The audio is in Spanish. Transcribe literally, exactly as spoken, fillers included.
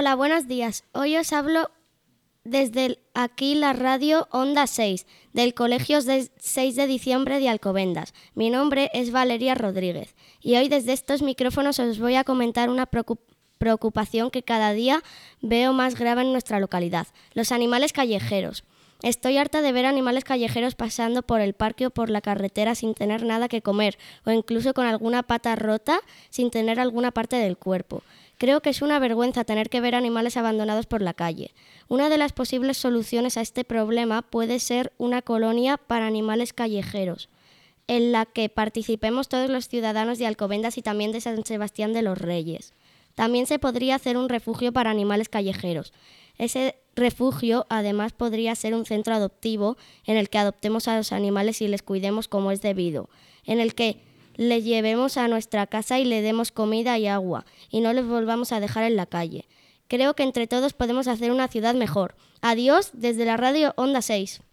Hola, buenos días. Hoy os hablo desde el- aquí la radio Onda seis, del Colegio de seis de diciembre de Alcobendas. Mi nombre es Valeria Rodríguez y hoy desde estos micrófonos os voy a comentar una preocup- preocupación que cada día veo más grave en nuestra localidad: los animales callejeros. Estoy harta de ver animales callejeros pasando por el parque o por la carretera sin tener nada que comer, o incluso con alguna pata rota sin tener alguna parte del cuerpo. Creo que es una vergüenza tener que ver animales abandonados por la calle. Una de las posibles soluciones a este problema puede ser una colonia para animales callejeros, en la que participemos todos los ciudadanos de Alcobendas y también de San Sebastián de los Reyes. También se podría hacer un refugio para animales callejeros. Ese refugio además podría ser un centro adoptivo en el que adoptemos a los animales y les cuidemos como es debido, en el que les llevemos a nuestra casa y le demos comida y agua y no les volvamos a dejar en la calle. Creo que entre todos podemos hacer una ciudad mejor. Adiós desde la radio Onda seis.